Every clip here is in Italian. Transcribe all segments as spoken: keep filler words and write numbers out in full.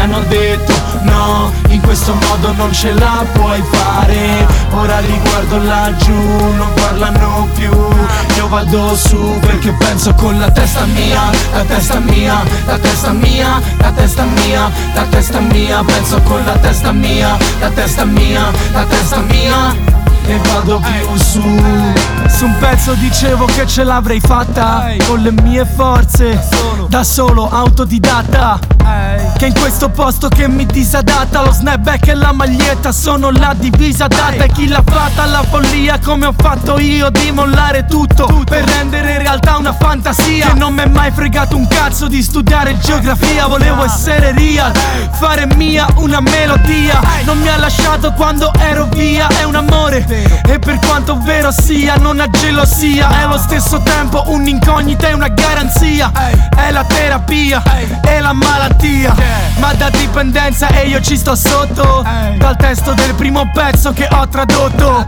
hanno detto no, in questo modo non ce la puoi fare. Ora li guardo laggiù, non parlano più. Io vado su perché penso con la testa mia, la testa mia, la testa mia, la testa mia, la testa mia. Penso con la testa mia, la testa mia, la testa mia. E vado più su. Su un pezzo dicevo che ce l'avrei fatta con le mie forze, da solo autodidatta, che in questo posto che mi disadatta lo snapback e la maglietta sono la divisa data. E chi l'ha fatta la follia come ho fatto io di mollare tutto per rendere in realtà una fantasia. Che non mi è mai fregato un cazzo di studiare geografia. Volevo essere real, fare mia una melodia. Non mi ha lasciato quando ero via, è un amore e per quanto vero sia non ha gelosia. È allo stesso tempo un'incognita e una garanzia. È la terapia, è la malattia, ma da dipendenza e io ci sto sotto. Dal testo del primo pezzo che ho tradotto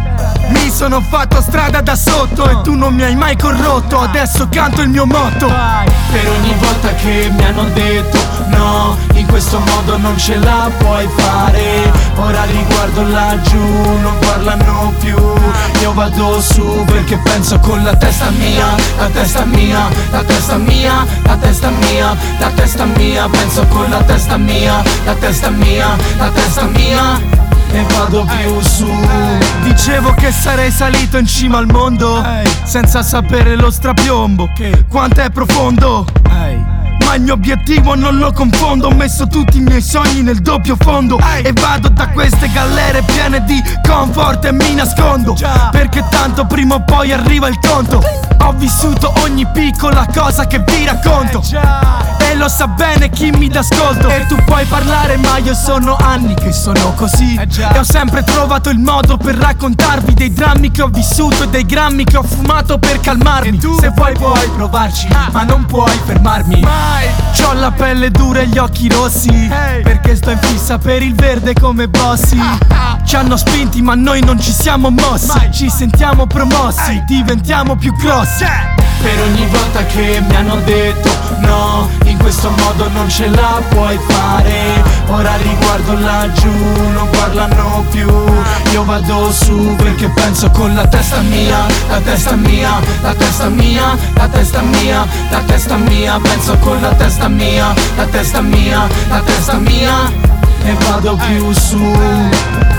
mi sono fatto strada da sotto e tu non mi hai mai corrotto. Adesso canto il mio motto. Per ogni volta che mi hanno detto no, in questo modo non ce la puoi fare. Ora li guardo laggiù, non parlano più. Io vado su perché penso con la testa mia, la testa mia, la testa mia, la testa mia, la testa mia. Penso con la testa mia, la testa mia, la testa mia. E vado più su. Dicevo che sarei salito in cima al mondo senza sapere lo strapiombo quanto è profondo. Ma il mio obiettivo non lo confondo. Ho messo tutti i miei sogni nel doppio fondo e vado da queste galere piene di comfort e mi nascondo, perché tanto prima o poi arriva il conto. Ho vissuto ogni piccola cosa che vi racconto e lo sa bene chi mi dà ascolto. E tu puoi parlare ma io sono anni che sono così e ho sempre trovato il modo per raccontarvi dei drammi che ho vissuto e dei grammi che ho fumato per calmarmi. Se vuoi puoi provarci ma non puoi fermarmi. C'ho la pelle dura e gli occhi rossi perché sto in fissa per il verde come Bossi. Ci hanno spinti ma noi non ci siamo mossi. Ci sentiamo promossi, diventiamo più grossi. Per ogni volta che mi hanno detto no, in questo modo non ce la puoi fare. Ora li guardo laggiù, non parlano più. Io vado su perché penso con la testa mia, la testa mia, la testa mia, la testa mia, la testa mia. Penso con la testa mia, la testa mia, la testa mia. E vado più su.